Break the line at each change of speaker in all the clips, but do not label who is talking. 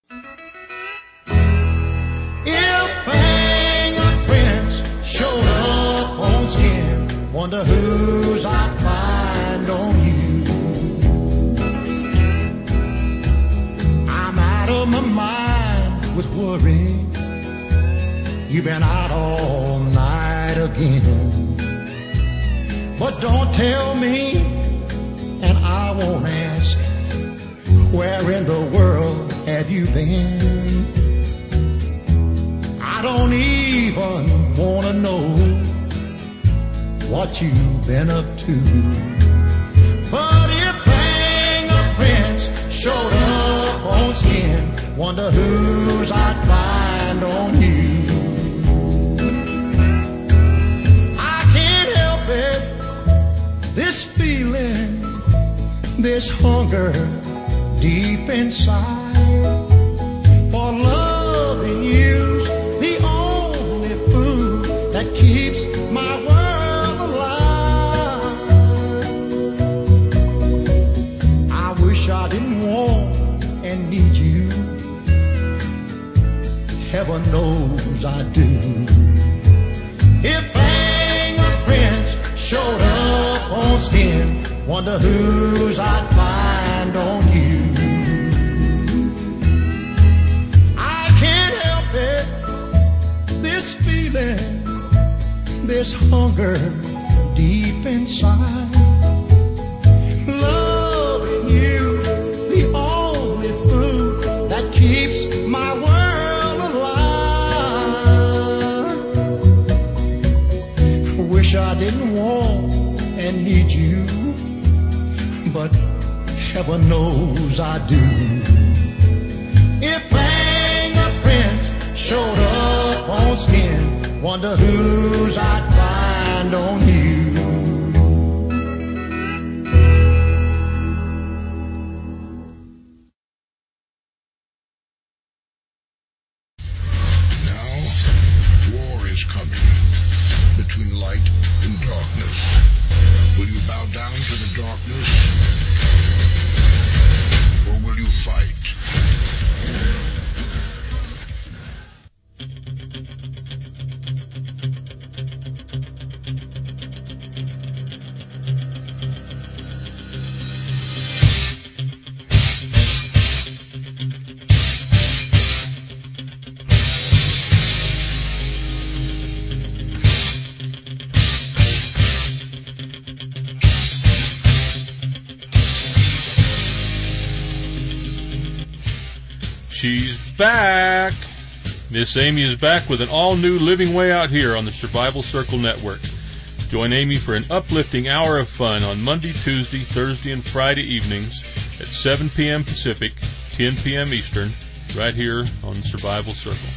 If fingerprints showed up on skin, wonder whose I'd find on you. I'm out of my mind with worry. You've been out all night again. But don't tell me, and I won't ask, where in the world have you been? I don't even want to know what you've been up to. But if fingerprints showed up on skin, wonder whose I'd find on you. I can't help it, this feeling, this hunger deep inside for loving you's the only food that keeps my world alive. I wish I didn't want and need you. Heaven knows I do. If fingerprints showed up on skin, wonder whose I'd find on you. I can't help it, this feeling, this hunger deep inside. Loving you, the only food that keeps my world alive. Wish I didn't want and need you, but heaven knows I do. If fingerprints showed up on skin, wonder whose I'd find on you.
Now, war is coming between light and darkness. Will you bow down to the darkness, or will you fight?
She's back. Miss Amy is back with an all-new Living Way Out Here on the Survival Circle Network. Join Amy for an uplifting hour of fun on Monday, Tuesday, Thursday, and Friday evenings at 7 p.m. Pacific, 10 p.m. Eastern, right here on Survival Circle.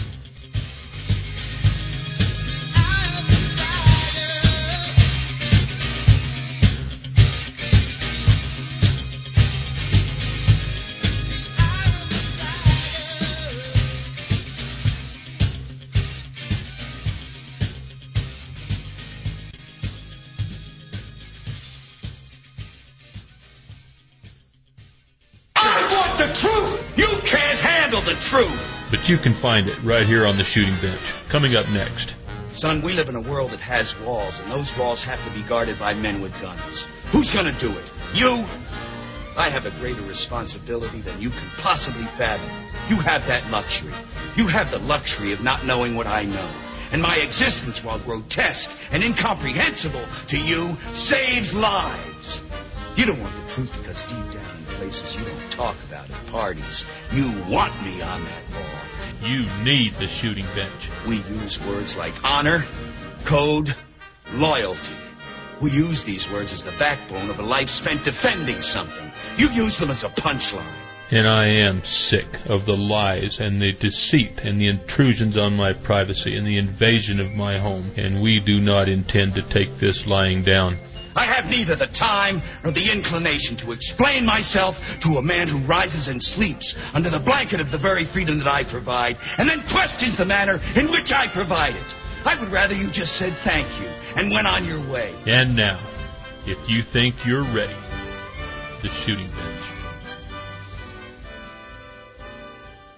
The truth! You can't handle the truth!
But you can find it right here on the shooting bench. Coming up next.
Son, we live in a world that has walls, and those walls have to be guarded by men with guns. Who's gonna do it? You? I have a greater responsibility than you can possibly fathom. You have that luxury. You have the luxury of not knowing what I know. And my existence, while grotesque and incomprehensible to you, saves lives. You don't want the truth because deep down in places you don't talk about at parties, you want me on that wall.
You need the shooting bench.
We use words like honor, code, loyalty. We use these words as the backbone of a life spent defending something. You use them as a punchline.
And I am sick of the lies and the deceit and the intrusions on my privacy and the invasion of my home. And we do not intend to take this lying down.
I have neither the time nor the inclination to explain myself to a man who rises and sleeps under the blanket of the very freedom that I provide, and then questions the manner in which I provide it. I would rather you just said thank you and went on your way.
And now, if you think you're ready, the shooting bench.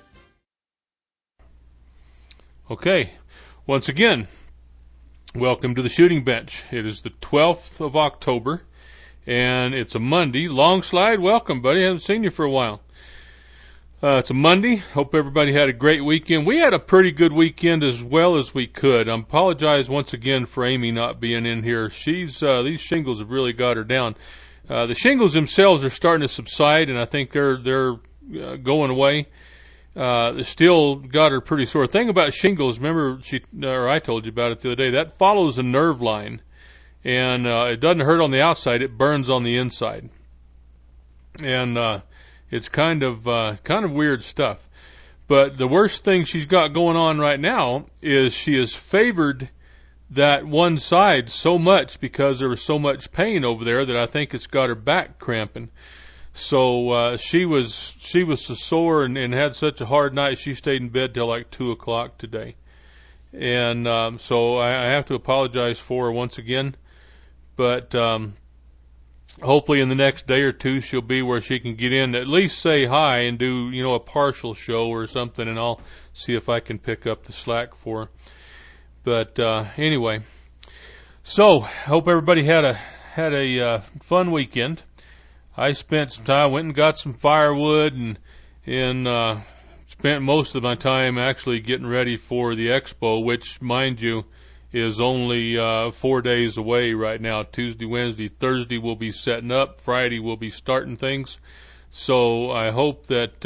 Okay, once again, welcome to the shooting bench. It is the 12th of October, and it's a Monday. Long Slide, welcome, buddy. I haven't seen you for a while. It's a Monday. Hope everybody had a great weekend. We had a pretty good weekend as well as we could. I apologize once again for Amy not being in here. These shingles have really got her down. The shingles themselves are starting to subside, and I think they're going away. They still got her pretty sore. The thing about shingles, remember I told you about it the other day, that follows a nerve line, and it doesn't hurt on the outside, it burns on the inside. And it's kind of weird stuff. But the worst thing she's got going on right now is she has favored that one side so much because there was so much pain over there that I think it's got her back cramping. So she was so sore and had such a hard night, she stayed in bed till like 2 o'clock today. And so I have to apologize for her once again. But hopefully in the next day or two she'll be where she can get in, at least say hi and do, a partial show or something, and I'll see if I can pick up the slack for her. But anyway, so hope everybody had a fun weekend. I spent some time, went and got some firewood, and spent most of my time actually getting ready for the expo, which, mind you, is only 4 days away right now. Tuesday, Wednesday, Thursday we'll be setting up. Friday we'll be starting things. So I hope that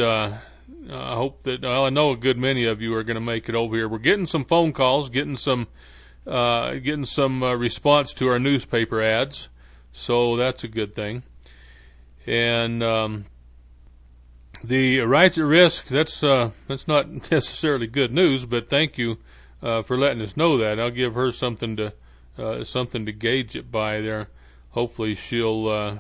I know a good many of you are going to make it over here. We're getting some phone calls, getting some response to our newspaper ads. So that's a good thing. And the rights at risk, that's not necessarily good news, but thank you for letting us know that. I'll give her something to gauge it by there. Hopefully she won't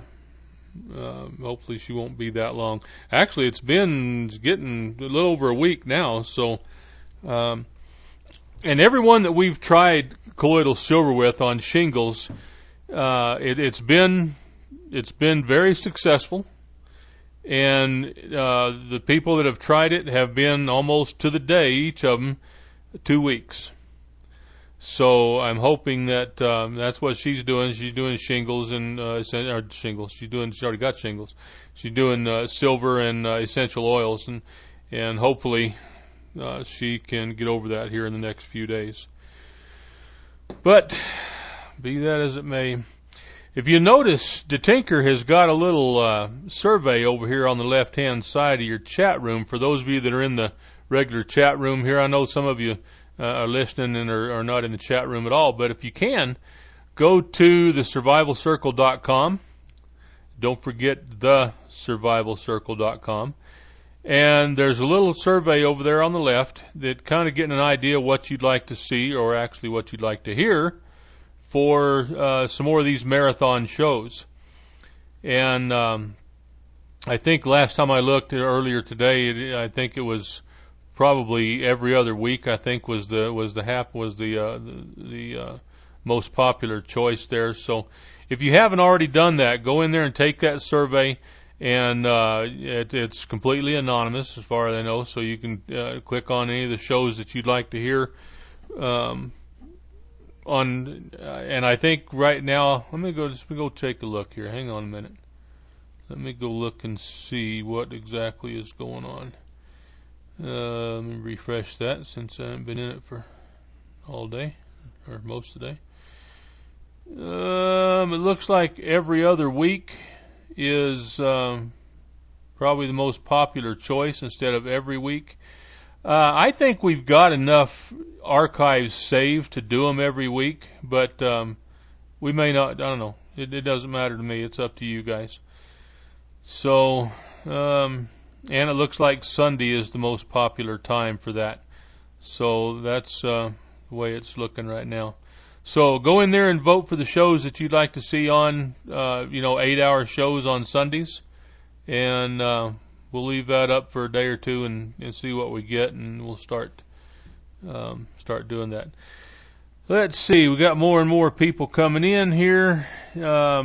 be that long. Actually, it's getting a little over a week now. So, and everyone that we've tried colloidal silver with on shingles, it's been very successful. And the people that have tried it have been almost to the day, each of them, 2 weeks. So I'm hoping that that's what she's doing. She's doing shingles and shingles. She already got shingles. She's doing silver and essential oils, and hopefully she can get over that here in the next few days. But be that as it may, if you notice, DeTinker has got a little survey over here on the left-hand side of your chat room. For those of you that are in the regular chat room here, I know some of you are listening and are not in the chat room at all, but if you can, go to thesurvivalcircle.com. Don't forget thesurvivalcircle.com. And there's a little survey over there on the left that kind of getting an idea what you'd like to see, or actually what you'd like to hear, for some more of these marathon shows. And I think last time I looked earlier today, I think it was probably every other week. I think was the most popular choice there. So if you haven't already done that, go in there and take that survey. And it's completely anonymous as far as I know, so you can click on any of the shows that you'd like to hear. And I think right now, let me go take a look here. Hang on a minute. Let me go look and see what exactly is going on. Let me refresh that since I haven't been in it for all day, or most of the day. It looks like every other week is probably the most popular choice instead of every week. I think we've got enough archives saved to do them every week, but we may not. I don't know. It doesn't matter to me. It's up to you guys. So, and it looks like Sunday is the most popular time for that. So that's the way it's looking right now. So go in there and vote for the shows that you'd like to see on, 8-hour shows on Sundays. And we'll leave that up for a day or two and see what we get, and we'll start doing that. Let's see. We got more and more people coming in here. Let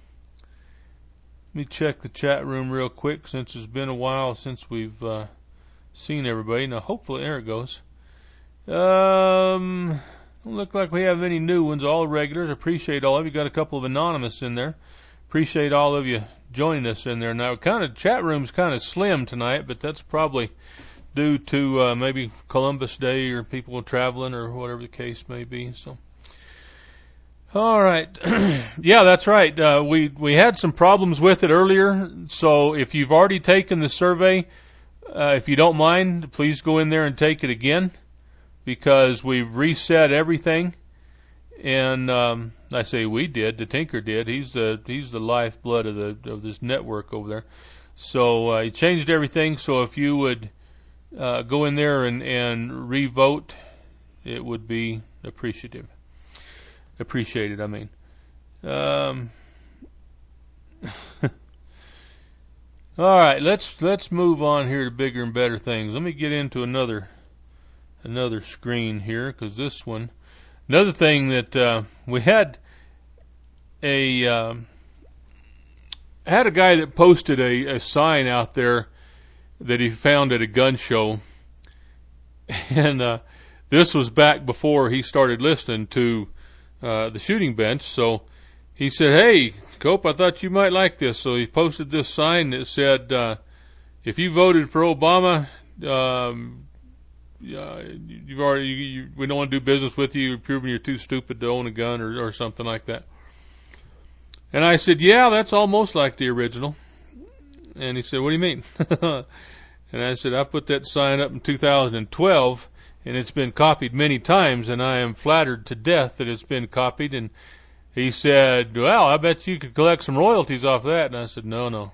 me check the chat room real quick since it's been a while since we've seen everybody. Now, hopefully, there it goes. Don't look like we have any new ones. All regulars. Appreciate all of you. Got a couple of anonymous in there. Appreciate all of you joining us in there. Now, chat room's kind of slim tonight, but that's probably due to maybe Columbus Day or people traveling or whatever the case may be. So, all right, yeah, that's right. We had some problems with it earlier. So if you've already taken the survey, if you don't mind, please go in there and take it again, because we've reset everything. And I say we did. The Tinker did. He's the lifeblood of this network over there. So he changed everything. So if you would go in there and re-vote, it would be appreciated. I mean. All right. Let's move on here to bigger and better things. Let me get into another screen here, because this one. Another thing that we had a guy that posted a sign out there that he found at a gun show, and this was back before he started listening to the Shooting Bench. So he said, "Hey, Cope, I thought you might like this." So he posted this sign that said, "If you voted for Obama, we don't want to do business with you. You're proving you're too stupid to own a gun," or something like that. And I said, "Yeah, that's almost like the original." And he said, "What do you mean?" And I said, "I put that sign up in 2012, and it's been copied many times, and I am flattered to death that it's been copied." And he said, "Well, I bet you could collect some royalties off that." And I said, No.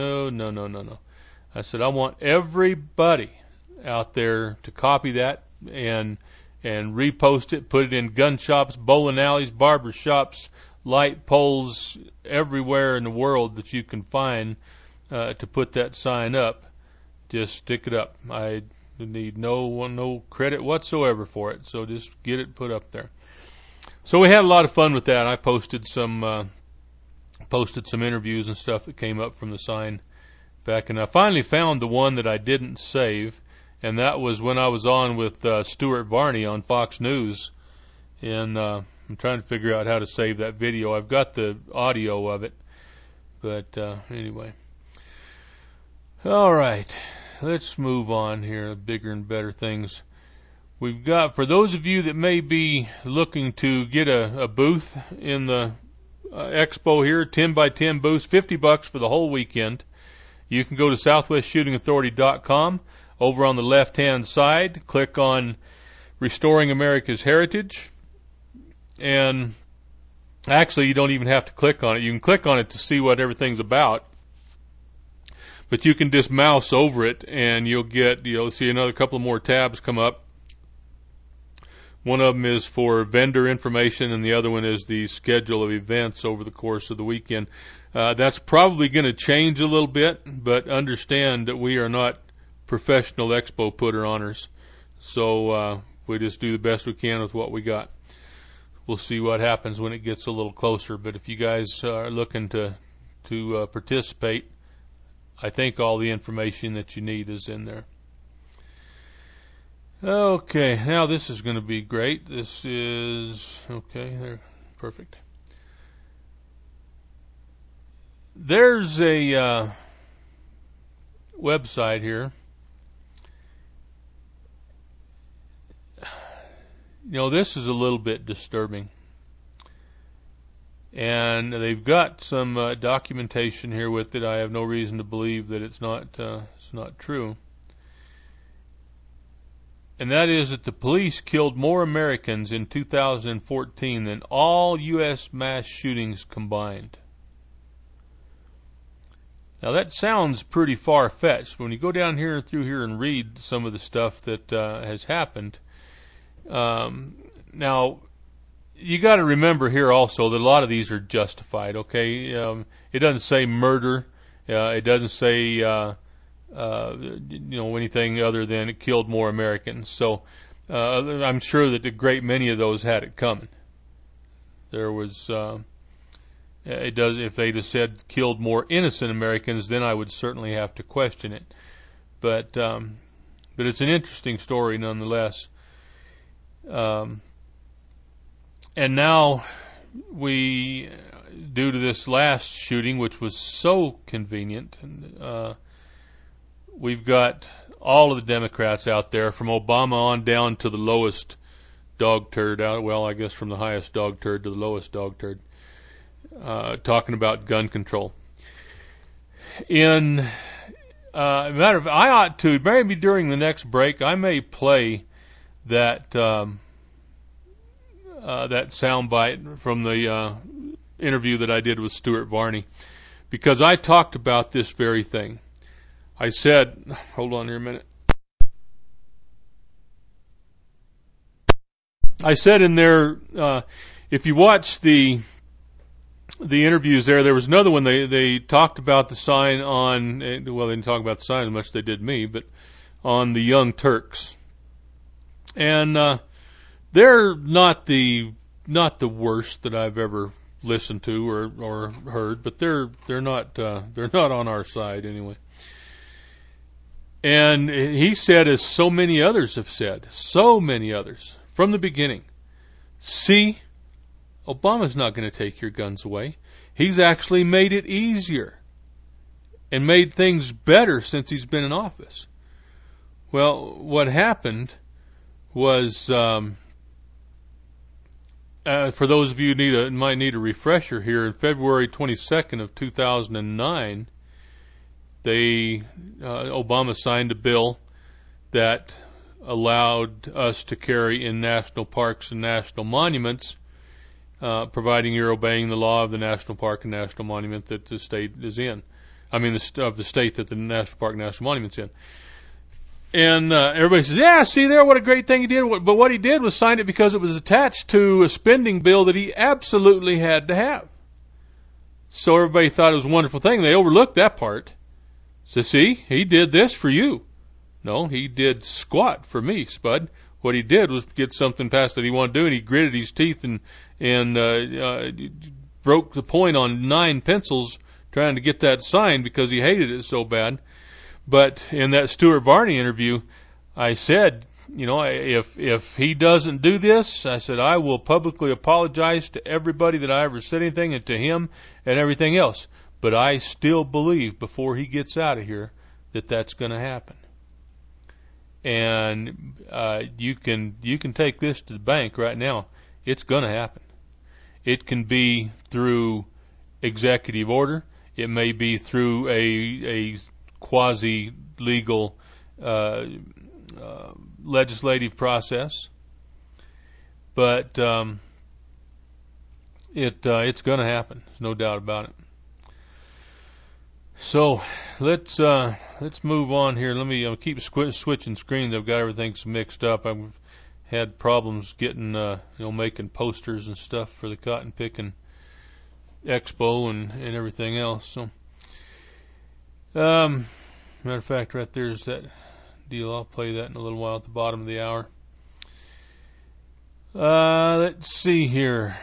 I said, "I want everybody out there to copy that and repost it, put it in gun shops, bowling alleys, barber shops, light poles, everywhere in the world that you can find to put that sign up. Just stick it up. I need no credit whatsoever for it, so just get it put up there." So we had a lot of fun with that. I posted some interviews and stuff that came up from the sign back, and I finally found the one that I didn't save. And that was when I was on with Stuart Varney on Fox News. And I'm trying to figure out how to save that video. I've got the audio of it. But anyway. All right. Let's move on here. Bigger and better things. We've got, for those of you that may be looking to get a booth in the expo here, 10 by 10 booths, $50 for the whole weekend. You can go to southwestshootingauthority.com. Over on the left-hand side, click on Restoring America's Heritage. And actually, you don't even have to click on it. You can click on it to see what everything's about. But you can just mouse over it, and you'll see another couple more tabs come up. One of them is for vendor information, and the other one is the schedule of events over the course of the weekend. That's probably going to change a little bit, but understand that we are not professional expo putter-oners, so we just do the best we can with what we got. We'll see what happens when it gets a little closer, but if you guys are looking to participate, I think all the information that you need is in there. Okay, now this is going to be great. This is, okay, there, perfect. There's a website here. This is a little bit disturbing. And they've got some documentation here with it. I have no reason to believe that it's not true. And that is that the police killed more Americans in 2014 than all U.S. mass shootings combined. Now that sounds pretty far-fetched. When you go down through here and read some of the stuff that has happened, now you got to remember here also that a lot of these are justified. Okay, it doesn't say murder. It doesn't say anything other than it killed more Americans. So I'm sure that a great many of those had it coming. There was. It does. If they just said killed more innocent Americans, then I would certainly have to question it. But it's an interesting story nonetheless. And now we, due to this last shooting, which was so convenient, we've got all of the Democrats out there, from Obama on down to the lowest dog turd out. Well, I guess from the highest dog turd to the lowest dog turd, talking about gun control. Matter of, I ought to, maybe during the next break, I may play that that soundbite from the interview that I did with Stuart Varney, because I talked about this very thing. I said, hold on here a minute. I said in there, if you watch the interviews there was another one, they talked about the sign on, well, they didn't talk about the sign as much as they did me, but on the Young Turks. And they're not the worst that I've ever listened to or heard, but they're not on our side anyway. And he said, as so many others have said, so many others from the beginning, see, Obama's not going to take your guns away. He's actually made it easier and made things better since he's been in office. Well, what happened was, for those of you who might need a refresher here, in February 22nd of 2009, Obama signed a bill that allowed us to carry in national parks and national monuments, providing you're obeying the law of the national park and national monument that the state is in. I mean, of the state that the national park and national monument's in. And everybody says, yeah, see there, what a great thing he did. But what he did was sign it because it was attached to a spending bill that he absolutely had to have. So everybody thought it was a wonderful thing. They overlooked that part. So see, he did this for you. No, he did squat for me, Spud. What he did was get something passed that he wanted to do, and he gritted his teeth and broke the point on 9 pencils trying to get that signed because he hated it so bad. But in that Stuart Varney interview, I said, you know, if he doesn't do this, I said, I will publicly apologize to everybody that I ever said anything, and to him and everything else. But I still believe before he gets out of here that that's going to happen. And you can take this to the bank right now. It's going to happen. It can be through executive order. It may be through a quasi-legal legislative process. But it's going to happen. There's no doubt about it. So let's move on here. Let me keep switching screens. I've got everything mixed up. I've had problems getting making posters and stuff for the Cotton Picking Expo and everything else. So matter of fact, right there's that deal. I'll play that in a little while at the bottom of the hour. Let's see here.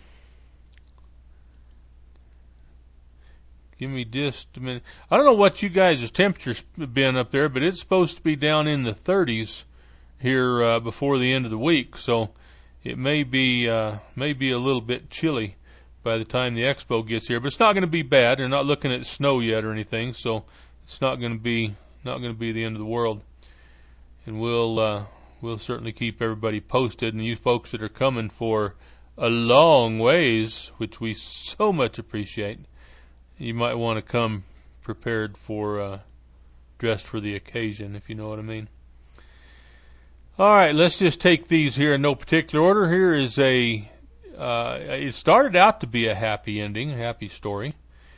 Give me just a minute. I don't know what you guys' temperature's been up there, but it's supposed to be down in the 30s here before the end of the week, so it may be a little bit chilly by the time the expo gets here. But it's not going to be bad. They're not looking at snow yet or anything, so it's not going to be the end of the world. And we'll certainly keep everybody posted. And you folks that are coming for a long ways, which we so much appreciate, you might want to come prepared for, dressed for the occasion, if you know what I mean. All right, let's just take these here in no particular order. Here is it started out to be a happy ending, a happy story.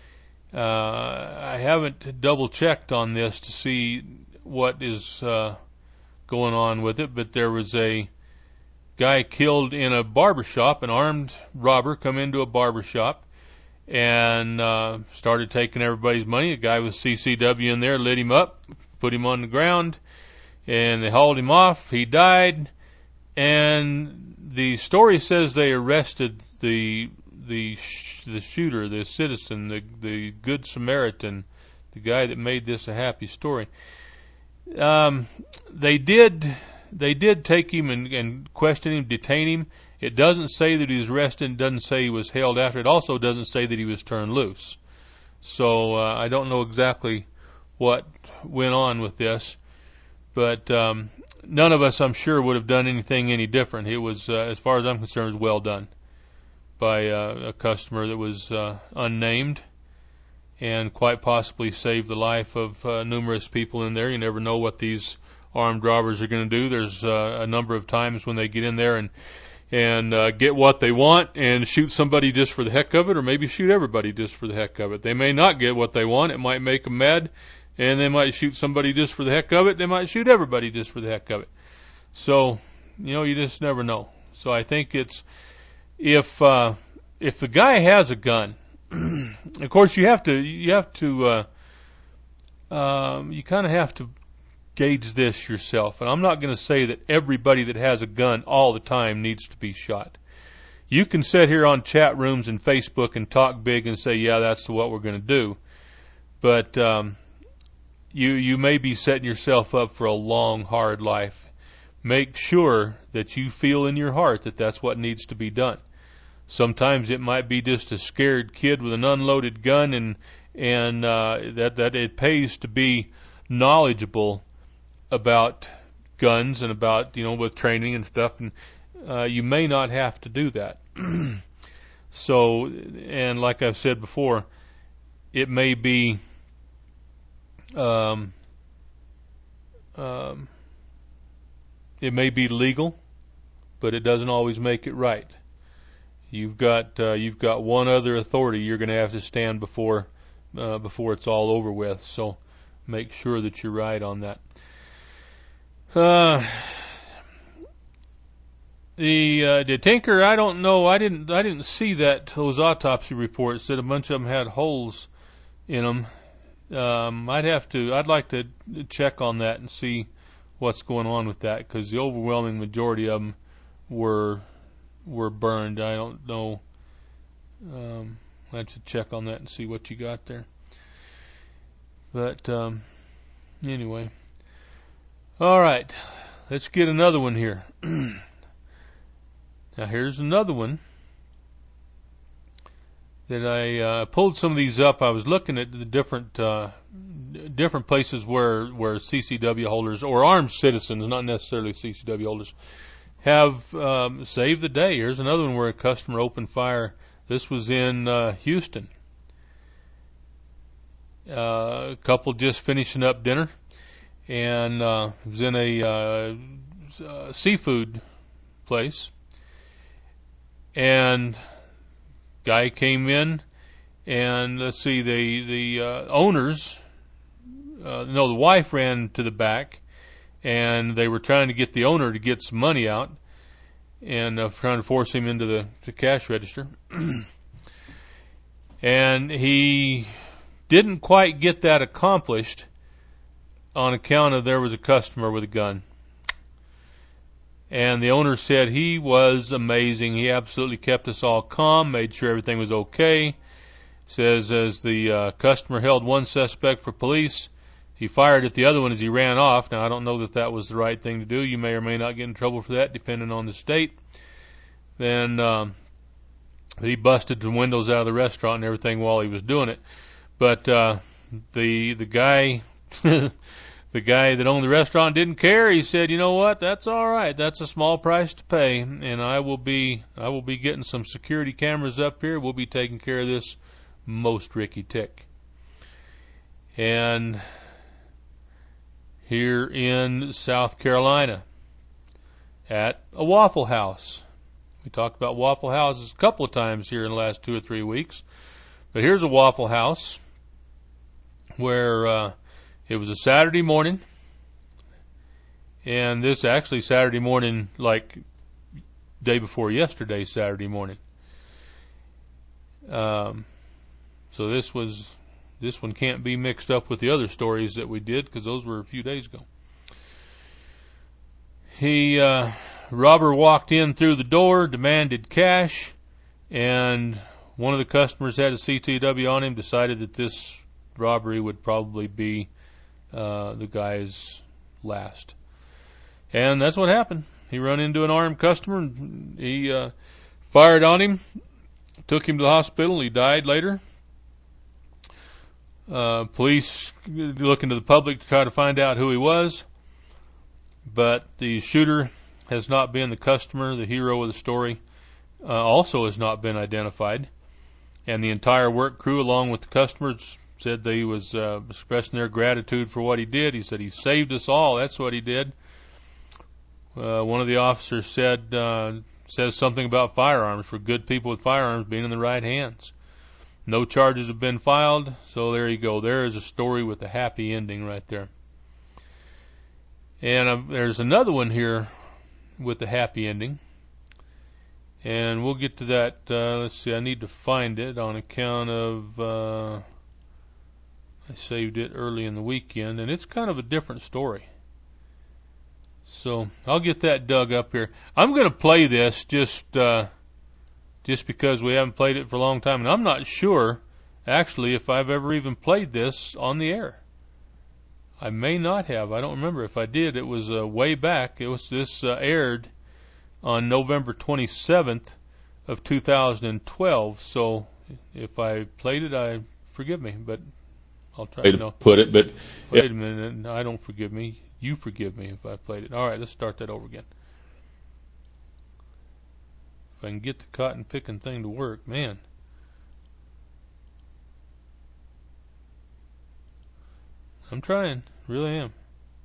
I haven't double checked on this to see what is going on with it, but there was a guy killed in a barbershop, an armed robber come into a barbershop and started taking everybody's money. A guy with CCW in there lit him up, put him on the ground, and they hauled him off. He died, and the story says they arrested the shooter, the citizen, the good Samaritan, the guy that made this a happy story. They did they did take him and question him, detain him. It doesn't say that he was arrested. It doesn't say he was held after. It also doesn't say that he was turned loose. So I don't know exactly what went on with this. But none of us, I'm sure, would have done anything any different. It was, as far as I'm concerned, was well done by a customer that was unnamed, and quite possibly saved the life of numerous people in there. You never know what these armed robbers are going to do. There's a number of times when they get in there and get what they want and shoot somebody just for the heck of it, or maybe shoot everybody just for the heck of it. They may not get what they want. It might make them mad. And they might shoot somebody just for the heck of it. They might shoot everybody just for the heck of it. So, you just never know. So I think it's, if the guy has a gun, of course you kind of have to gauge this yourself. And I'm not going to say that everybody that has a gun all the time needs to be shot. You can sit here on chat rooms and Facebook and talk big and say, yeah, that's what we're going to do. But, you may be setting yourself up for a long, hard life. Make sure that you feel in your heart that that's what needs to be done. Sometimes it might be just a scared kid with an unloaded gun, and that it pays to be knowledgeable about guns and about, with training and stuff, and you may not have to do that. So, and like I've said before, it may be legal, but it doesn't always make it right. You've got one other authority you're going to have to stand before it's all over with. So make sure that you're right on that. The Tinker, I don't know. I didn't see those autopsy reports. Said a bunch of them had holes in them. I'd like to check on that and see what's going on with that, because the overwhelming majority of them were burned. I don't know. I have to check on that and see what you got there. But anyway, all right. Let's get another one here. Now here's another one that I pulled some of these up. I was looking at the different places where CCW holders, or armed citizens, not necessarily CCW holders, have saved the day. Here's another one where a customer opened fire. This was in Houston. A couple just finishing up dinner, and it was in a seafood place, and guy came in, and let's see, the owners, the wife ran to the back, and they were trying to get the owner to get some money out, and trying to force him into the cash register. And he didn't quite get that accomplished on account of there was a customer with a gun. And the owner said he was amazing. He absolutely kept us all calm, made sure everything was okay. Says as the customer held one suspect for police, he fired at the other one as he ran off. Now, I don't know that was the right thing to do. You may or may not get in trouble for that, depending on the state. Then he busted the windows out of the restaurant and everything while he was doing it. But the guy the guy that owned the restaurant didn't care. He said, "You know what? That's all right. That's a small price to pay, and I will be getting some security cameras up here. We'll be taking care of this most Ricky Tick." And here in South Carolina, at a Waffle House. We talked about Waffle Houses a couple of times here in the last 2 or 3 weeks. But here's a Waffle House where it was a Saturday morning, and this actually Saturday morning, like day before yesterday, Saturday morning. So this one can't be mixed up with the other stories that we did, because those were a few days ago. Robber walked in through the door, demanded cash, and one of the customers had a CTW on him, decided that this robbery would probably be the guy's last. And that's what happened. He run into an armed customer, and he fired on him, took him to the hospital. He died later. Police looking to the public to try to find out who he was, but the shooter has not been the customer. The hero of the story also has not been identified, and the entire work crew, along with the customers, said they was expressing their gratitude for what he did. He said he saved us all. That's what he did. One of the officers says something about firearms, for good people with firearms being in the right hands. No charges have been filed, so there you go. There is a story with a happy ending right there. And there's another one here with a happy ending. And we'll get to that. Let's see, I need to find it on account of I saved it early in the weekend, and it's kind of a different story. So I'll get that dug up here. I'm going to play this just because we haven't played it for a long time, and I'm not sure, actually, if I've ever even played this on the air. I may not have. I don't remember. If I did, it was way back. This aired on November 27th of 2012. So if I played it, forgive me, but I'll try to
put it. But
wait a minute, I don't forgive me. You forgive me if I played it. All right, let's start that over again. If I can get the cotton picking thing to work, man. I'm trying, really am.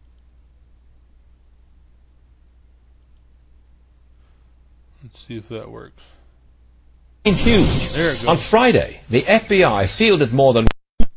Let's see if that works.
Huge.
There it goes.
On Friday, the FBI fielded more than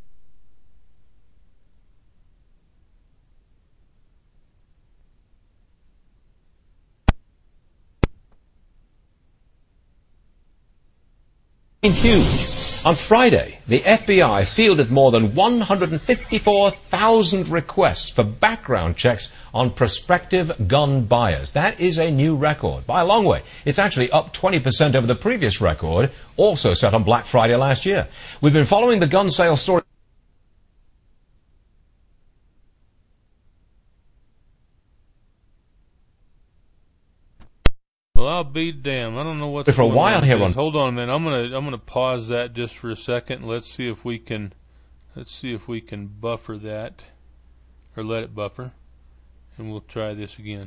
huge. On Friday, the FBI fielded more than 154,000 requests for background checks on prospective gun buyers. That is a new record, by a long way. It's actually up 20% over the previous record, also set on Black Friday last year. We've been following the gun sale story.
Well, I'll be damned. I don't know what's
for a while here on.
Hold on a minute. I'm gonna pause that just for a second. Let's see if we can buffer that, or let it buffer, and we'll try this again.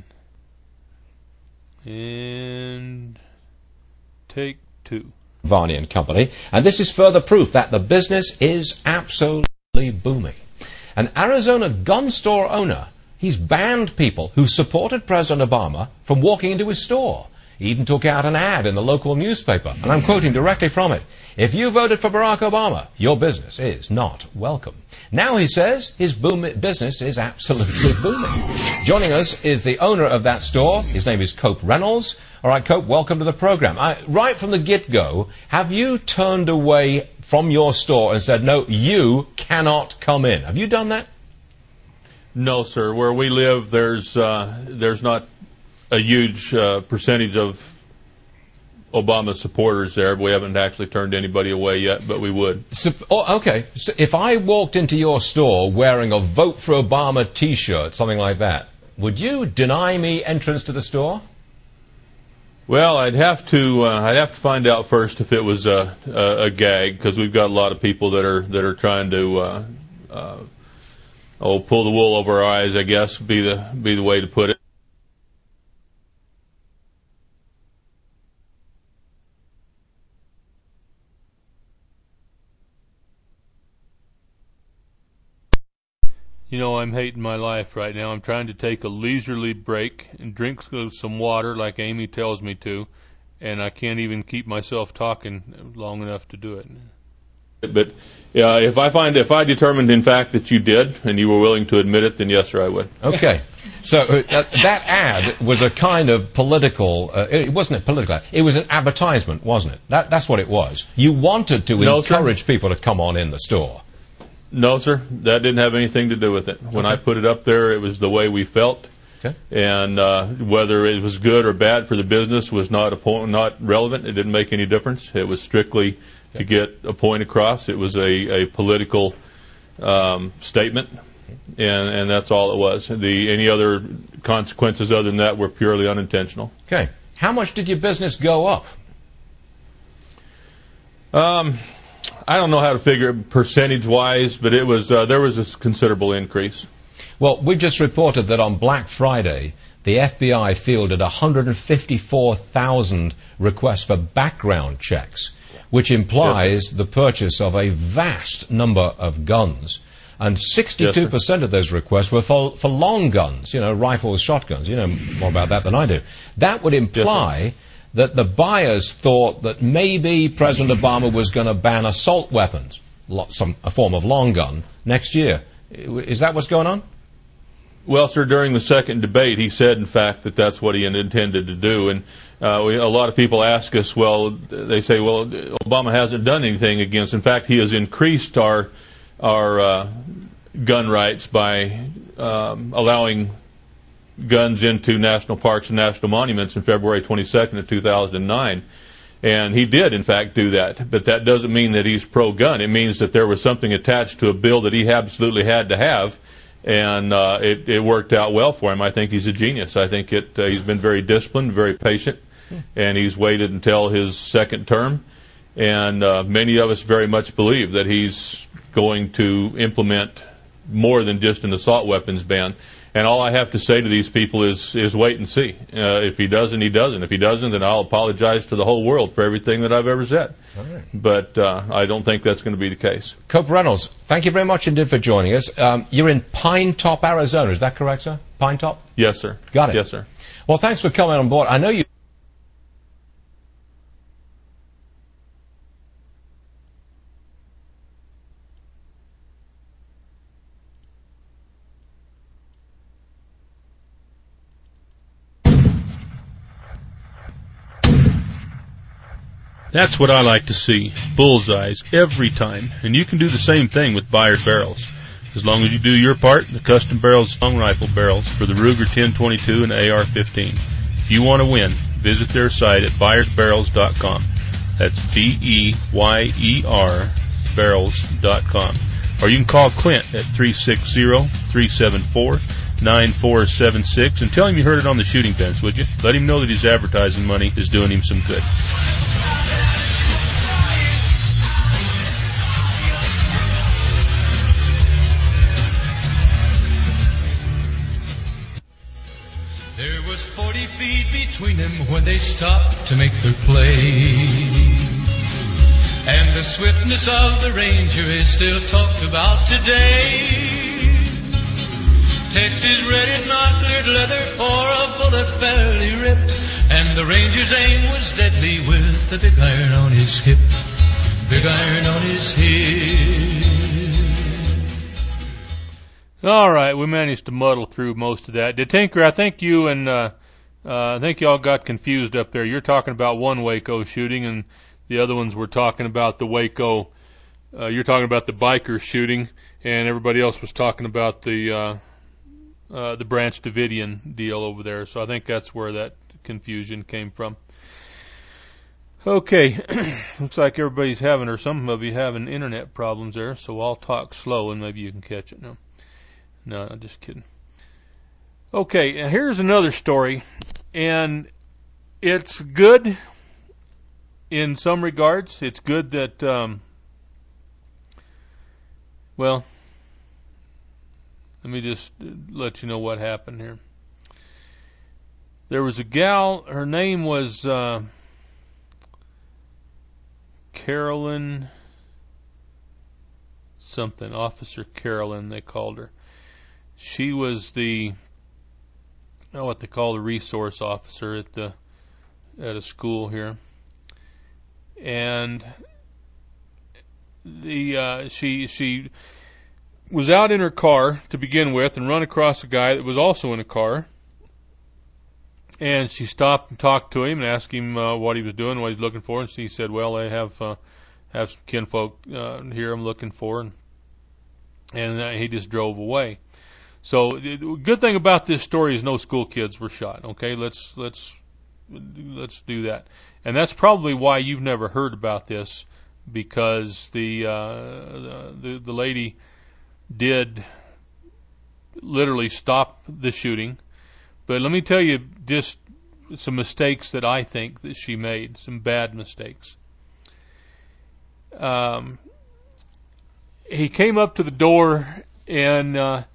And take two.
Varney and Company, and this is further proof that the business is absolutely booming. An Arizona gun store owner, he's banned people who supported President Obama from walking into his store. He even took out an ad in the local newspaper, and I'm quoting directly from it. If you voted for Barack Obama, your business is not welcome. Now, he says, his business is absolutely booming. Joining us is the owner of that store. His name is Cope Reynolds. All right, Cope, welcome to the program. Right from the get-go, have you turned away from your store and said, no, you cannot come in? Have you done that?
No, sir. Where we live, there's not a huge percentage of Obama supporters there. We haven't actually turned anybody away yet, but we would.
Okay. So if I walked into your store wearing a Vote for Obama T-shirt, something like that, would you deny me entrance to the store?
Well, I'd have to find out first if it was a gag, because we've got a lot of people that are trying to pull the wool over our eyes, I guess, be the way to put it. You know, I'm hating my life right now. I'm trying to take a leisurely break and drink some water like Amy tells me to, and I can't even keep myself talking long enough to do it. But if I determined in fact that you did and you were willing to admit it, then yes, sir, I would.
Okay. So that ad was a kind of political, it wasn't a political ad, it was an advertisement, wasn't it? That's what it was. You wanted to encourage people to come on in the store.
No, sir. That didn't have anything to do with it. When I put it up there, it was the way we felt.
Okay.
And whether it was good or bad for the business was not relevant. It didn't make any difference. It was strictly to get a point across. It was a political statement. and that's all it was. Any other consequences other than that were purely unintentional.
Okay. How much did your business go up?
I don't know how to figure it percentage-wise, but it was there was a considerable increase.
Well, we've just reported that on Black Friday, the FBI fielded 154,000 requests for background checks, which implies the purchase of a vast number of guns. And 62% of those requests were for long guns, rifles, shotguns. You know more about that than I do. That would imply that the buyers thought that maybe President Obama was going to ban assault weapons, a form of long gun, next year. Is that what's going on?
Well, sir, during the second debate, he said, in fact, that that's what he intended to do. And a lot of people ask us, they say, Obama hasn't done anything against. In fact, he has increased our gun rights by allowing guns into national parks and national monuments in February 22nd of 2009. And he did, in fact, do that. But that doesn't mean that he's pro-gun. It means that there was something attached to a bill that he absolutely had to have. And it worked out well for him. I think he's a genius. I think he's been very disciplined, very patient, and he's waited until his second term. And many of us very much believe that he's going to implement more than just an assault weapons ban. And all I have to say to these people is wait and see. If he doesn't, he doesn't. If he doesn't, then I'll apologize to the whole world for everything that I've ever said. All right. But I don't think that's going to be the case.
Cope Reynolds, thank you very much indeed for joining us. You're in Pine Top, Arizona. Is that correct, sir? Pine Top?
Yes, sir.
Got it.
Yes, sir.
Well, thanks for coming on board. I know you...
That's what I like to see. Bullseyes every time. And you can do the same thing with Byers barrels. As long as you do your part, the custom barrels, long rifle barrels for the Ruger 10/22 and AR-15. If you want to win, visit their site at ByersBarrels.com. That's BEYER barrels.com. Or you can call Clint at 360-374-9476 and tell him you heard it on the Shooting Fence, would you? Let him know that his advertising money is doing him some good.
There was 40 feet between them when they stopped to make their play. And the swiftness of the Ranger is still talked about today. Texas red not cleared leather for a bullet fairly ripped. And the Ranger's aim was deadly with the big iron on his hip. Big iron on his hip.
All right, we managed to muddle through most of that. Tinker, I think you and I think y'all got confused up there. You're talking about one Waco shooting, and the other ones were talking about the Waco. You're talking about the biker shooting, and everybody else was talking about the Branch Davidian deal over there. So I think that's where that confusion came from. Okay, looks like everybody's having, or some of you having internet problems there. So I'll talk slow, and maybe you can catch it now. No, I'm just kidding. Okay, here's another story, and it's good in some regards. It's good that, let me just let you know what happened here. There was a gal, her name was Carolyn something, Officer Carolyn, they called her. She was what they call the resource officer at a school here, and she was out in her car to begin with and run across a guy that was also in a car, and she stopped and talked to him and asked him what he was doing, what he's looking for, and he said, "Well, I have some kinfolk here I'm looking for," and he just drove away. So the good thing about this story is no school kids were shot. Okay, let's do that, and that's probably why you've never heard about this, because the lady did literally stop the shooting. But let me tell you just some mistakes that I think that she made, some bad mistakes. He came up to the door, and a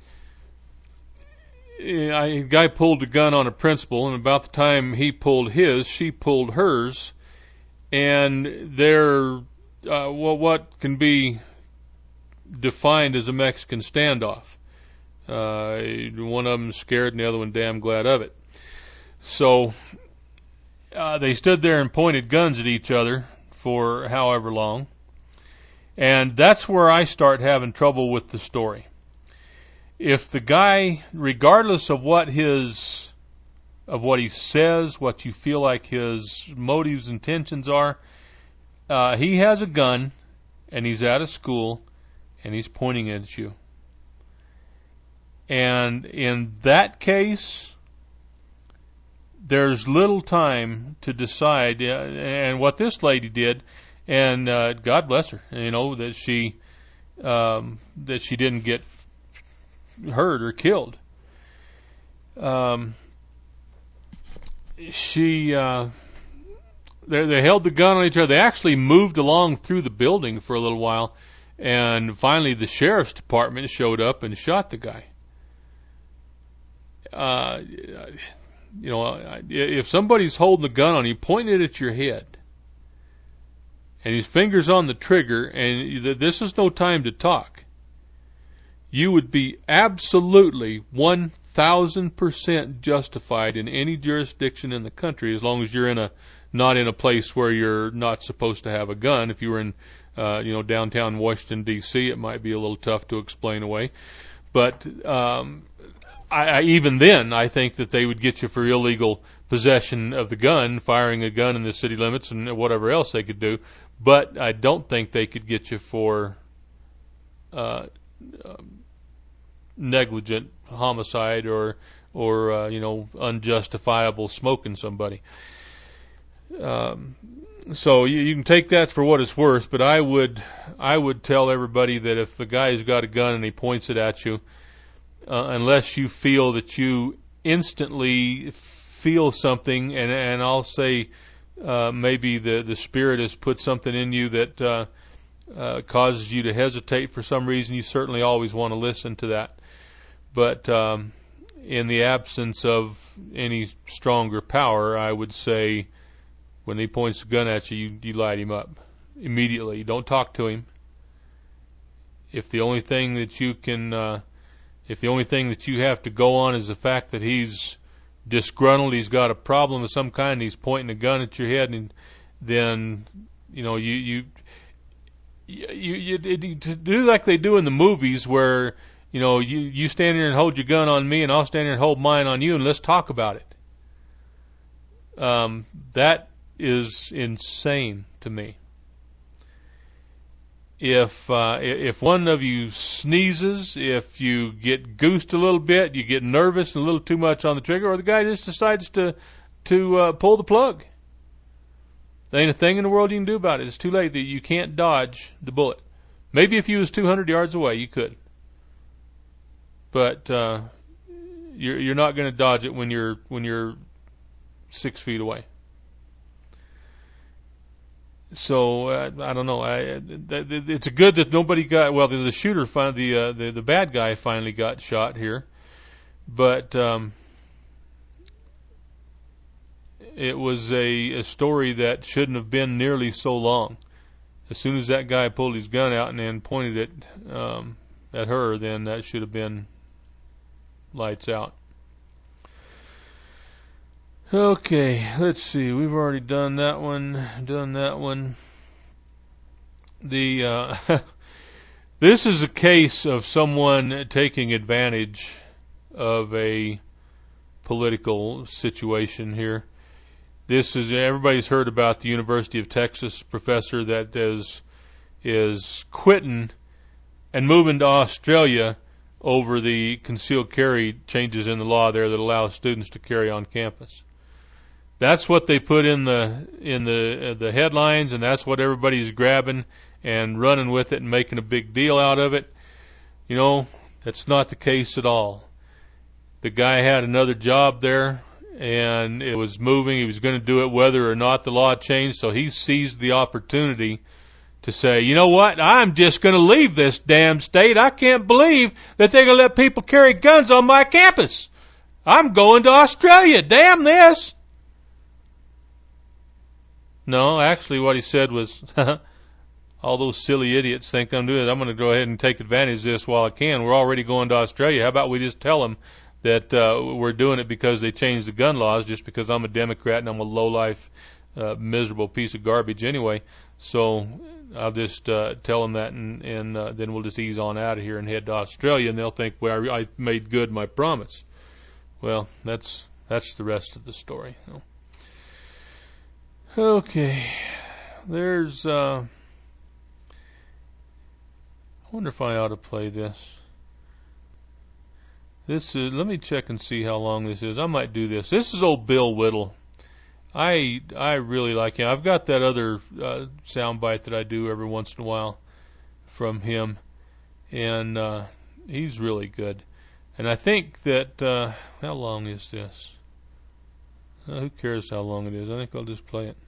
guy pulled a gun on a principal, and about the time he pulled his, she pulled hers, and they're what can be defined as a Mexican standoff. One of them scared and the other one damn glad of it. So they stood there and pointed guns at each other for however long. And that's where I start having trouble with the story. If the guy, regardless of what he says, what you feel like his motives, intentions are, he has a gun and he's at a school and he's pointing at you. And in that case, there's little time to decide. And what this lady did, and God bless her, that she didn't get hurt or killed. They held the gun on each other. They actually moved along through the building for a little while, and finally the sheriff's department showed up and shot the guy. If somebody's holding a gun on you, pointing it at your head, and his finger's on the trigger, and this is no time to talk, you would be absolutely 1,000% justified in any jurisdiction in the country, as long as you're not in a place where you're not supposed to have a gun. If you were in, downtown Washington D.C., it might be a little tough to explain away. But even then, I think that they would get you for illegal possession of the gun, firing a gun in the city limits, and whatever else they could do. But I don't think they could get you for negligent homicide or unjustifiable smoking somebody. So you can take that for what it's worth. But I would tell everybody that if the guy's got a gun and he points it at you, unless you feel that you instantly feel something, and I'll say maybe the Spirit has put something in you that causes you to hesitate for some reason, you certainly always want to listen to that. But in the absence of any stronger power, I would say when he points the gun at you, you light him up immediately. You don't talk to him. If the only thing that you have to go on is the fact that he's disgruntled, he's got a problem of some kind, and he's pointing a gun at your head, and then you do like they do in the movies, where you stand here and hold your gun on me, and I'll stand here and hold mine on you, and let's talk about it. That is insane to me. If one of you sneezes, if you get goosed a little bit, you get nervous and a little too much on the trigger, or the guy just decides to pull the plug, there ain't a thing in the world you can do about it. It's too late. You can't dodge the bullet. Maybe if you was 200 yards away, you could, but you're not going to dodge it when you're 6 feet away. So I don't know. It's good that nobody got. Well, the shooter, the bad guy, finally got shot here, but it was a story that shouldn't have been nearly so long. As soon as that guy pulled his gun out and then pointed it at her, then that should have been lights out. Okay, let's see. We've already done that one. This is a case of someone taking advantage of a political situation here. This is, everybody's heard about the University of Texas professor that is quitting and moving to Australia over the concealed carry changes in the law there that allow students to carry on campus. That's what they put in the headlines, and that's what everybody's grabbing and running with it and making a big deal out of it. That's not the case at all. The guy had another job there, and it was moving. He was going to do it whether or not the law changed, so he seized the opportunity to say, you know what, I'm just going to leave this damn state. I can't believe that they're going to let people carry guns on my campus. I'm going to Australia. Damn this. No, actually what he said was, all those silly idiots think I'm doing it. I'm going to go ahead and take advantage of this while I can. We're already going to Australia. How about we just tell them that we're doing it because they changed the gun laws, just because I'm a Democrat and I'm a low-life, miserable piece of garbage anyway. So I'll just tell them that, and then we'll just ease on out of here and head to Australia, and they'll think, well, I made good my promise. Well, that's the rest of the story. Okay, there's. I wonder if I ought to play this. This is. Let me check and see how long this is. I might do this. This is old Bill Whittle. I really like him. I've got that other soundbite that I do every once in a while from him, and he's really good. And I think that how long is this? Who cares how long it is? I think I'll just play it.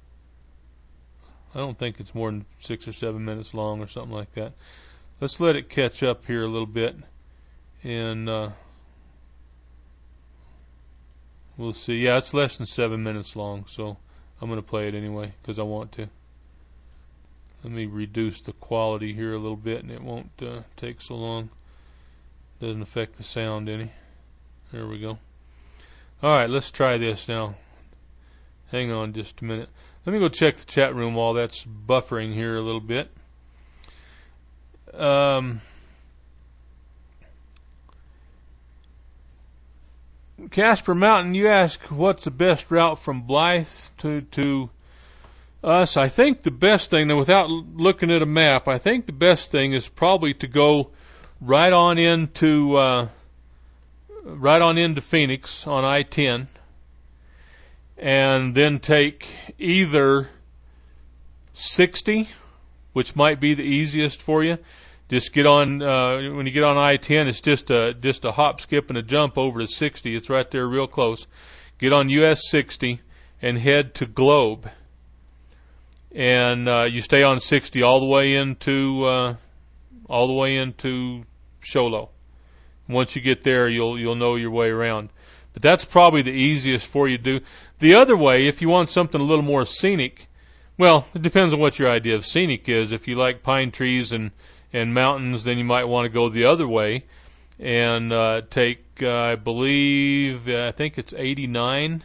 I don't think it's more than 6 or 7 minutes long or something like that. Let's let it catch up here a little bit, and we'll see. Yeah, it's less than 7 minutes long, so I'm going to play it anyway because I want to. Let me reduce the quality here a little bit, and it won't take so long. Doesn't affect the sound any. There we go. All right, let's try this now. Hang on just a minute. Let me go check the chat room while that's buffering here a little bit. Casper Mountain, you ask what's the best route from Blythe to us. I think the best thing, without looking at a map, I think the best thing is probably to go right on into Phoenix on I-10, and then take either 60, which might be the easiest for you. Just get on when you get on I-10, it's just a hop, skip, and a jump over to 60. It's right there, real close. Get on US 60 and head to Globe, and you stay on 60 all the way into Show Low. Once you get there, you'll know your way around. But that's probably the easiest for you to do. The other way, if you want something a little more scenic, well, it depends on what your idea of scenic is. If you like pine trees and mountains, then you might want to go the other way and take, I think it's 89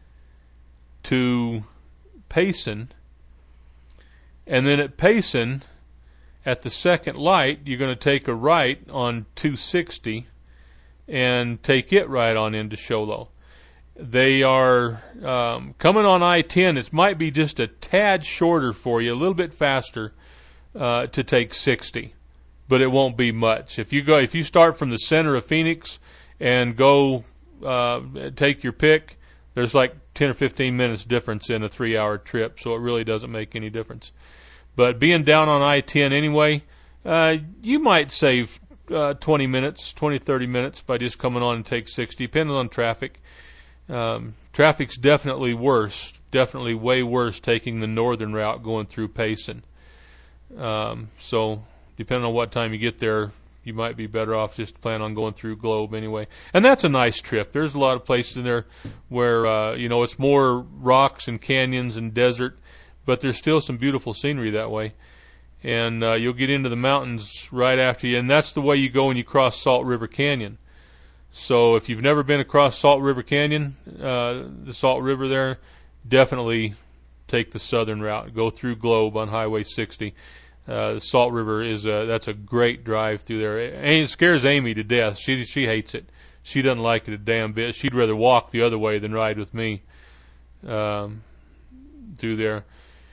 to Payson. And then at Payson, at the second light, you're going to take a right on 260 and take it right on into Show Low. They are coming on I-10. It might be just a tad shorter for you, a little bit faster to take 60, but it won't be much. If you start from the center of Phoenix and go take your pick, there's like 10 or 15 minutes difference in a 3-hour trip, so it really doesn't make any difference. But being down on I-10 anyway, you might save 20 minutes, 20, 30 minutes by just coming on and take 60, depending on traffic. Traffic's definitely worse, definitely way worse taking the northern route going through Payson. So depending on what time you get there, you might be better off just plan on going through Globe anyway. And that's a nice trip. There's a lot of places in there where, it's more rocks and canyons and desert, but there's still some beautiful scenery that way. And you'll get into the mountains right after you, and that's the way you go when you cross Salt River Canyon. So if you've never been across Salt River Canyon, the Salt River there, definitely take the southern route. Go through Globe on Highway 60. The Salt River that's a great drive through there. It scares Amy to death. She hates it. She doesn't like it a damn bit. She'd rather walk the other way than ride with me through there.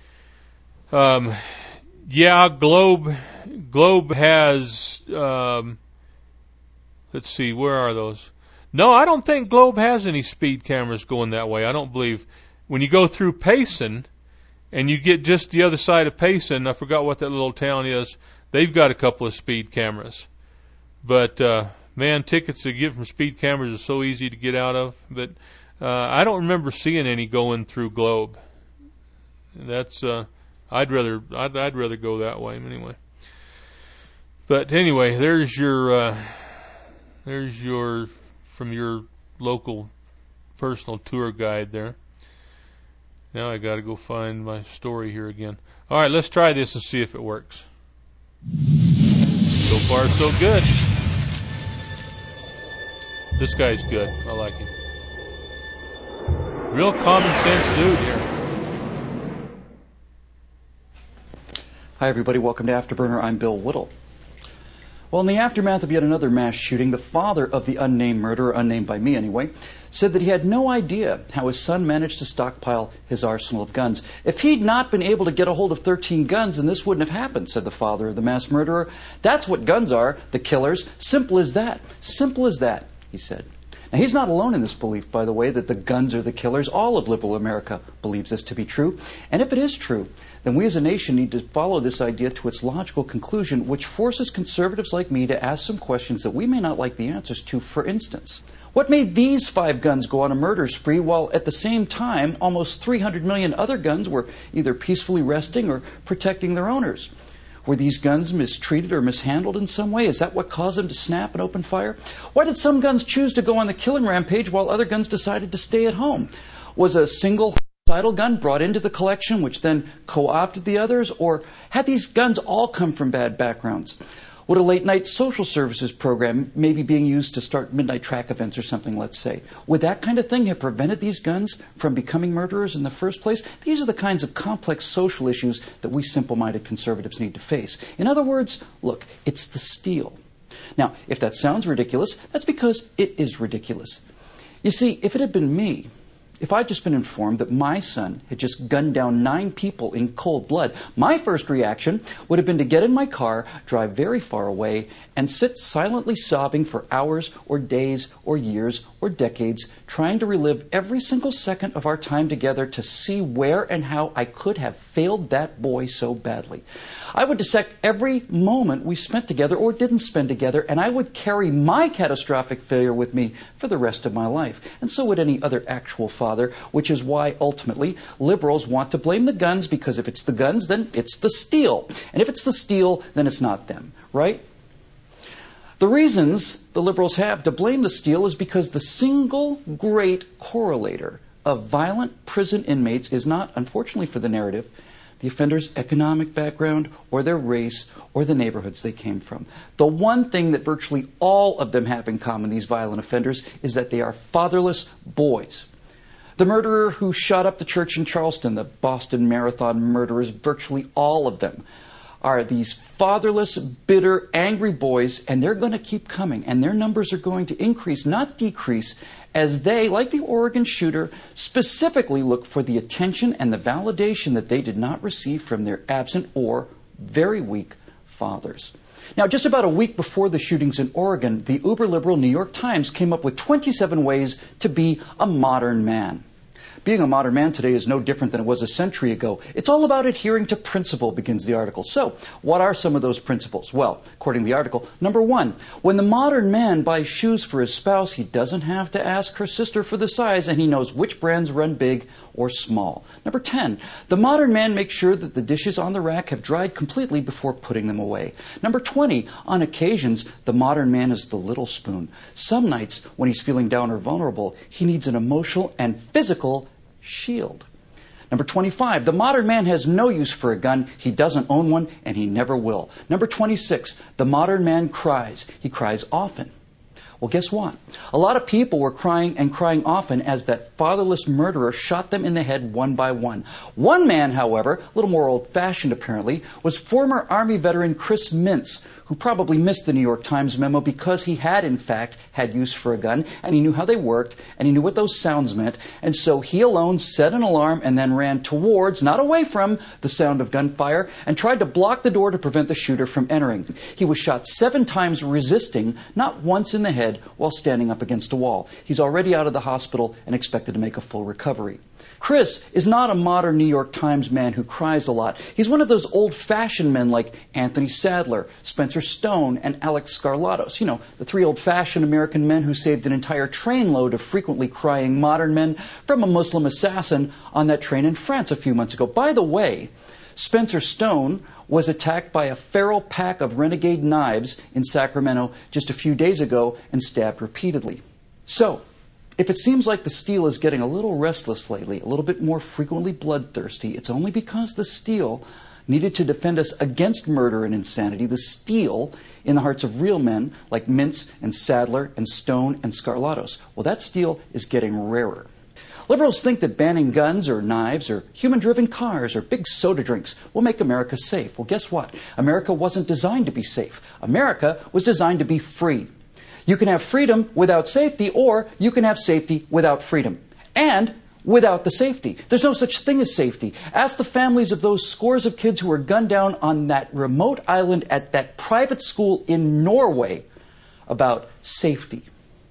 Yeah, Globe has, let's see, where are those? No, I don't think Globe has any speed cameras going that way. I don't believe. When you go through Payson and you get just the other side of Payson, I forgot what that little town is, they've got a couple of speed cameras. But, Man, tickets to get from speed cameras are so easy to get out of, but I don't remember seeing any going through Globe. That's I'd rather go that way anyway. But anyway, there's your from your local personal tour guide there. Now I got to go find my story here again. All right, let's try this and see if it works. So far, so good. This guy's good. I like him. Real common sense dude here.
Hi, everybody. Welcome to Afterburner. I'm Bill Whittle. Well, in the aftermath of yet another mass shooting, the father of the unnamed murderer, unnamed by me anyway, said that he had no idea how his son managed to stockpile his arsenal of guns. If he'd not been able to get a hold of 13 guns, then this wouldn't have happened, said the father of the mass murderer. That's what guns are, the killers. Simple as that. Simple as that, he said. Now, he's not alone in this belief, by the way, that the guns are the killers. All of liberal America believes this to be true. And if it is true, then we as a nation need to follow this idea to its logical conclusion, which forces conservatives like me to ask some questions that we may not like the answers to. For instance, what made these 5 guns go on a murder spree while at the same time almost 300 million other guns were either peacefully resting or protecting their owners? Were these guns mistreated or mishandled in some way? Is that what caused them to snap and open fire? Why did some guns choose to go on the killing rampage while other guns decided to stay at home? Was a single homicidal gun brought into the collection which then co-opted the others? Or had these guns all come from bad backgrounds? Would a late-night social services program maybe being used to start midnight track events or something, let's say? Would that kind of thing have prevented these guns from becoming murderers in the first place? These are the kinds of complex social issues that we simple-minded conservatives need to face. In other words, look, it's the steal. Now, if that sounds ridiculous, that's because it is ridiculous. You see, if it had been me, if I'd just been informed that my son had just gunned down 9 people in cold blood, my first reaction would have been to get in my car, drive very far away, and sit silently sobbing for hours or days or years or decades, trying to relive every single second of our time together to see where and how I could have failed that boy so badly. I would dissect every moment we spent together or didn't spend together, and I would carry my catastrophic failure with me for the rest of my life. And so would any other actual father, which is why, ultimately, liberals want to blame the guns, because if it's the guns, then it's the steal. And if it's the steal, then it's not them, right? The reasons the liberals have to blame the steal is because the single great correlator of violent prison inmates is not, unfortunately for the narrative, the offender's economic background or their race or the neighborhoods they came from. The one thing that virtually all of them have in common, these violent offenders, is that they are fatherless boys. The murderer who shot up the church in Charleston, the Boston Marathon murderers, virtually all of them are these fatherless, bitter, angry boys, and they're going to keep coming, and their numbers are going to increase, not decrease, as they, like the Oregon shooter, specifically look for the attention and the validation that they did not receive from their absent or very weak fathers. Now, just about a week before the shootings in Oregon, the uber-liberal New York Times came up with 27 ways to be a modern man. Being a modern man today is no different than it was a century ago. It's all about adhering to principle, begins the article. So, what are some of those principles? Well, according to the article, number 1, when the modern man buys shoes for his spouse, he doesn't have to ask her sister for the size, and he knows which brands run big or small. Number 10, the modern man makes sure that the dishes on the rack have dried completely before putting them away. Number 20, on occasions, the modern man is the little spoon. Some nights, when he's feeling down or vulnerable, he needs an emotional and physical shield. Number 25, the modern man has no use for a gun. He doesn't own one, and he never will. Number 26, the modern man cries. He cries often. Well, guess what? A lot of people were crying and crying often as that fatherless murderer shot them in the head one by one. One man, however, a little more old-fashioned apparently, was former Army veteran Chris Mintz, who probably missed the New York Times memo because he had, in fact, had use for a gun, and he knew how they worked, and he knew what those sounds meant, and so he alone set an alarm and then ran towards, not away from, the sound of gunfire, and tried to block the door to prevent the shooter from entering. He was shot 7 times resisting, not once in the head, while standing up against a wall. He's already out of the hospital and expected to make a full recovery. Chris is not a modern New York Times man who cries a lot. He's one of those old-fashioned men like Anthony Sadler, Spencer Spencer Stone and Alex Skarlatos. You know, the three old-fashioned American men who saved an entire trainload of frequently crying modern men from a Muslim assassin on that train in France a few months ago. By the way, Spencer Stone was attacked by a feral pack of renegade knives in Sacramento just a few days ago and stabbed repeatedly. So, if it seems like the Steel is getting a little restless lately, a little bit more frequently bloodthirsty, it's only because the Steel needed to defend us against murder and insanity. The Steel in the hearts of real men like Mintz and Sadler and Stone and Skarlatos. Well, that Steel is getting rarer. Liberals think that banning guns or knives or human-driven cars or big soda drinks will make America safe. Well, guess what? America wasn't designed to be safe. America was designed to be free. You can have freedom without safety, or you can have safety without freedom. And without the safety. There's no such thing as safety. Ask the families of those scores of kids who were gunned down on that remote island at that private school in Norway about safety.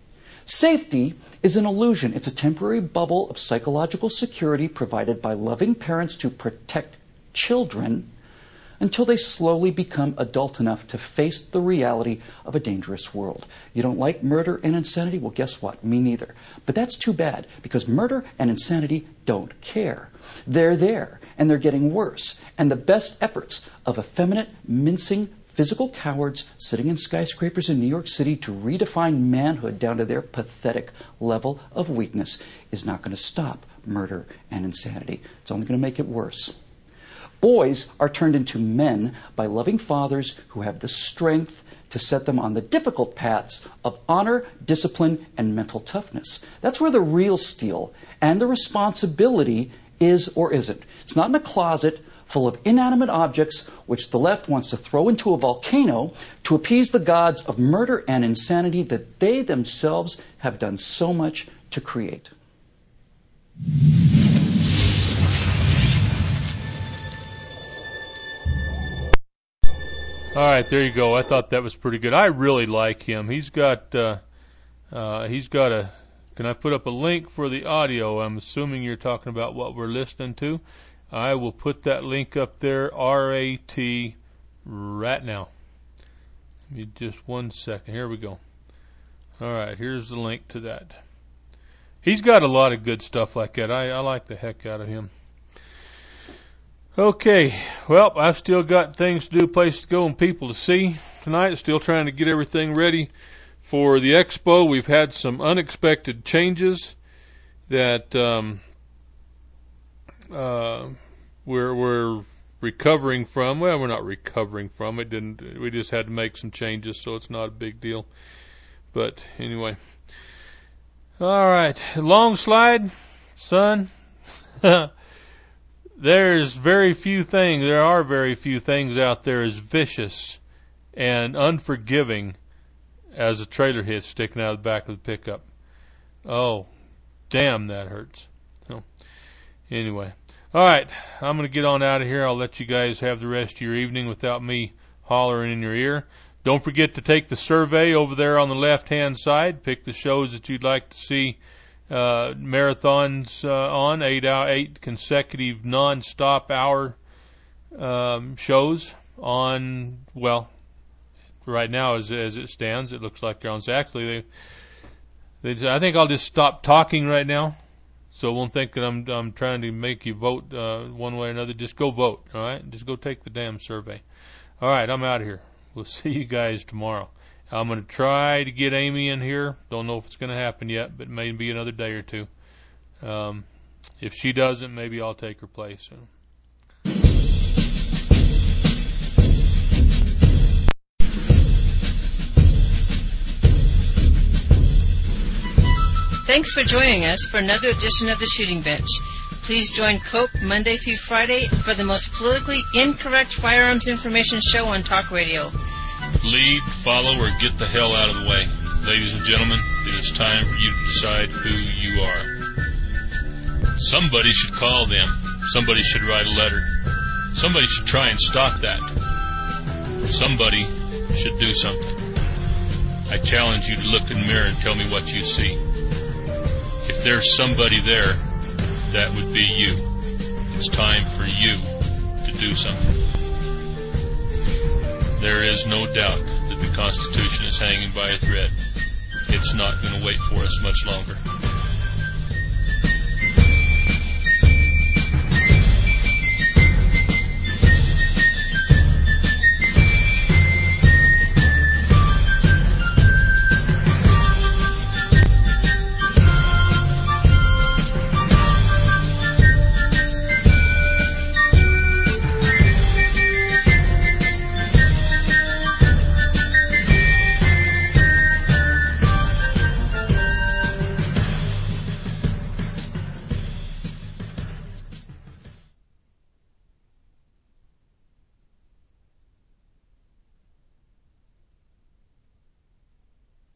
Safety is an illusion. It's a temporary bubble of psychological security provided by loving parents to protect children until they slowly become adult enough to face the reality of a dangerous world. You don't like murder and insanity? Well, guess what? Me neither. But that's too bad, because murder and insanity don't care. They're there, and they're getting worse. And the best efforts of effeminate, mincing, physical cowards sitting in skyscrapers in New York City to redefine manhood down to their pathetic level of weakness is not going to stop murder and insanity. It's only going to make it worse. Boys are turned into men by loving fathers who have the strength to set them on the difficult paths of honor, discipline, and mental toughness. That's where the real Steel and the responsibility is or isn't. It's not in a closet full of inanimate objects which the left wants to throw into a volcano to appease the gods of murder and insanity that they themselves have done so much to create.
All right, there you go. I thought that was pretty good. I really like him. He's got a. Can I put up a link for the audio? I'm assuming you're talking about what we're listening to. I will put that link up there, RAT, right now. Give me just 1 second. Here we go. All right, here's the link to that. He's got a lot of good stuff like that. I like the heck out of him. Okay, well, I've still got things to do, places to go, and people to see tonight. Still trying to get everything ready for the expo. We've had some unexpected changes that we're recovering from. Well, we're not recovering from. We just had to make some changes, so it's not a big deal. But anyway. All right, long slide, son. There are very few things out there as vicious and unforgiving as a trailer hitch sticking out of the back of the pickup. Oh, damn, that hurts. So, anyway. All right, I'm going to get on out of here. I'll let you guys have the rest of your evening without me hollering in your ear. Don't forget to take the survey over there on the left-hand side. Pick the shows that you'd like to see marathons on, 8 consecutive non-stop hour shows on, well, right now as it stands, it looks like they're on. So actually, I think I'll just stop talking right now, so won't think that I'm trying to make you vote one way or another. Just go vote, all right? Just go take the damn survey. All right, I'm out of here. We'll see you guys tomorrow. I'm going to try to get Amy in here. Don't know if it's going to happen yet, but maybe another day or two. If she doesn't, maybe I'll take her place.
Thanks for joining us for another edition of The Shooting Bench. Please join Cope Monday through Friday for the most politically incorrect firearms information show on talk radio.
Lead, follow, or get the hell out of the way. Ladies and gentlemen, it is time for you to decide who you are. Somebody should call them. Somebody should write a letter. Somebody should try and stop that. Somebody should do something. I challenge you to look in the mirror and tell me what you see. If there's somebody there, that would be you. It's time for you to do something. There is no doubt that the Constitution is hanging by a thread. It's not going to wait for us much longer.